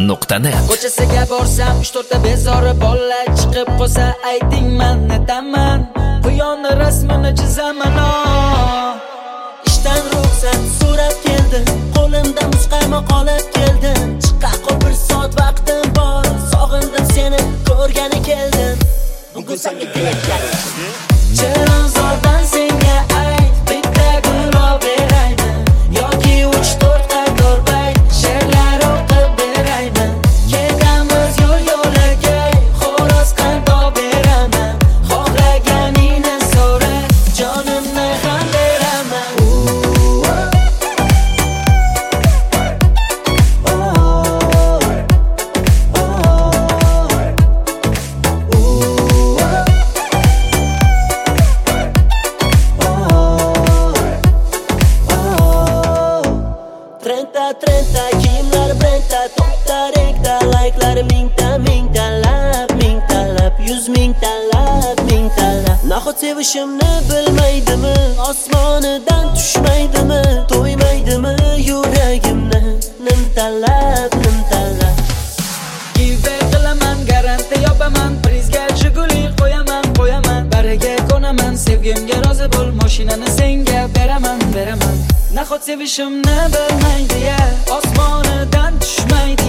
Vodafone.net. Ko'chasiga borsam 3-4 ta bezori bolalar chiqib qolsa ayting men netaman. Quyonni rasmini chizaman. Ishdan ruxsat so'rab keldim, qo'limda muzqayma qolib keldim. Chiqa qol bir soat vaqtim bor, sog'indim seni ko'rgani keldim. Bugun senga tilaklar. Chilonzordan senga ayt, bitta gulroq beraymi yoki 3-4 qator bayt she'rlar o'qib beraymi? Ketamiz yo'l-yo'laga, xo'roz qandoq beraman. Xohlaganingni so'ra, jonimni ham beraman. Trenta kiyimlar brenda, to'xta renkda, like'lar mingtalab, 100 mingtalab. Nahot sevishimni bilmaydimi, osmonidan tushmaydimi, to'ymaydimi yuragimni nimtalab. Give qilaman, garanti yopaman, prizga Jiguli qo'yaman. Bariga ko'naman, sevgimga rozi bo'l, mashinani senga beraman. Nahot sevishimni bilmaydi ya, osmonidan tushmaydi.